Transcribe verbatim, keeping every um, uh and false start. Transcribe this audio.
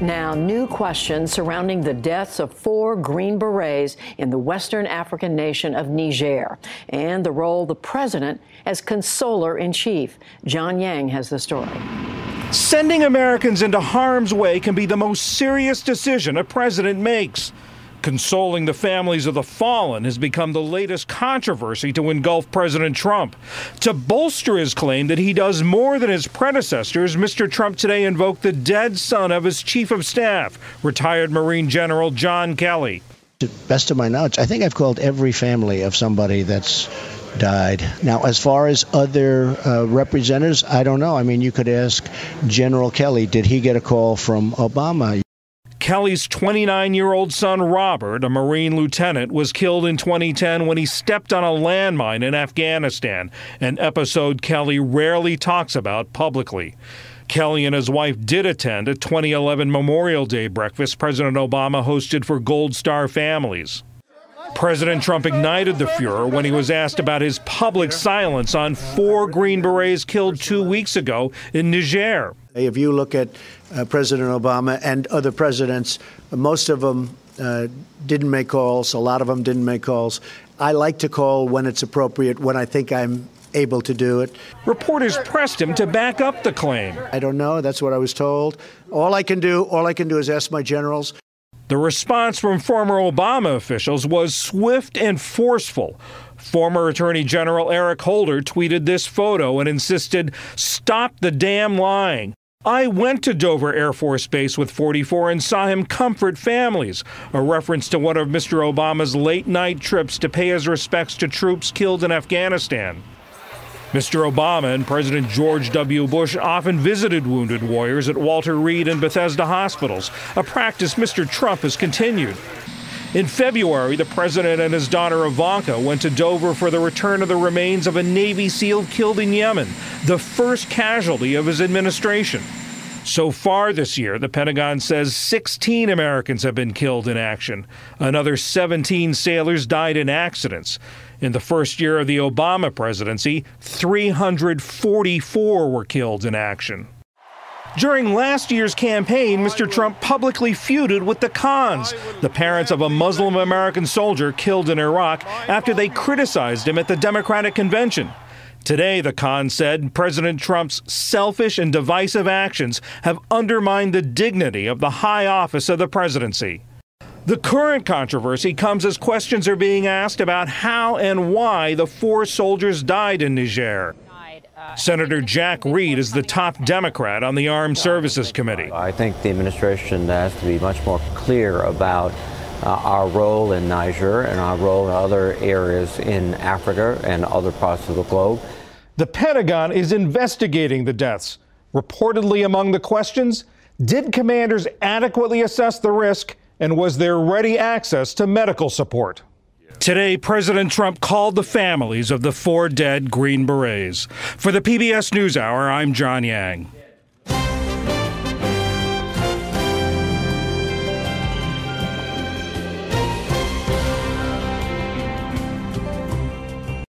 Now, new questions surrounding the deaths of four Green Berets in the Western African nation of Niger and the role of the president as consoler-in-chief. John Yang has the story. Sending Americans into harm's way can be the most serious decision a president makes. Consoling the families of the fallen has become the latest controversy to engulf President Trump. To bolster his claim that he does more than his predecessors, Mister Trump today invoked the dead son of his chief of staff, retired Marine General John Kelly. To the best of my knowledge, I think I've called every family of somebody that's died. Now, as far as other uh, representatives, I don't know. I mean, you could ask General Kelly, did he get a call from Obama? Kelly's twenty-nine-year-old son, Robert, a Marine lieutenant, was killed in twenty ten when he stepped on a landmine in Afghanistan, an episode Kelly rarely talks about publicly. Kelly and his wife did attend a twenty eleven Memorial Day breakfast President Obama hosted for Gold Star families. President Trump ignited the furor when he was asked about his public silence on four Green Berets killed two weeks ago in Niger. If you look at uh, President Obama and other presidents, most of them uh, didn't make calls. A lot of them didn't make calls. I like to call when it's appropriate, when I think I'm able to do it. Reporters pressed him to back up the claim. I don't know. That's what I was told. All I can do, all I can do is ask my generals. The response from former Obama officials was swift and forceful. Former Attorney General Eric Holder tweeted this photo and insisted, "Stop the damn lying. I went to Dover Air Force Base with forty-four and saw him comfort families," a reference to one of Mister Obama's late-night trips to pay his respects to troops killed in Afghanistan. Mister Obama and President George W. Bush often visited wounded warriors at Walter Reed and Bethesda hospitals, a practice Mister Trump has continued. In February, the president and his daughter Ivanka went to Dover for the return of the remains of a Navy SEAL killed in Yemen, the first casualty of his administration. So far this year, the Pentagon says sixteen Americans have been killed in action. Another seventeen sailors died in accidents. In the first year of the Obama presidency, three hundred forty-four were killed in action. During last year's campaign, Mister Trump publicly feuded with the Khans, the parents of a Muslim American soldier killed in Iraq, after they criticized him at the Democratic convention. Today, the Khan said President Trump's selfish and divisive actions have undermined the dignity of the high office of the presidency. The current controversy comes as questions are being asked about how and why the four soldiers died in Niger. Senator Jack Reed is the top Democrat on the Armed Services Committee. I think the administration has to be much more clear about uh, our role in Niger and our role in other areas in Africa and other parts of the globe. The Pentagon is investigating the deaths. Reportedly among the questions, did commanders adequately assess the risk, and was there ready access to medical support? Today, President Trump called the families of the four dead Green Berets. For the P B S NewsHour, I'm John Yang.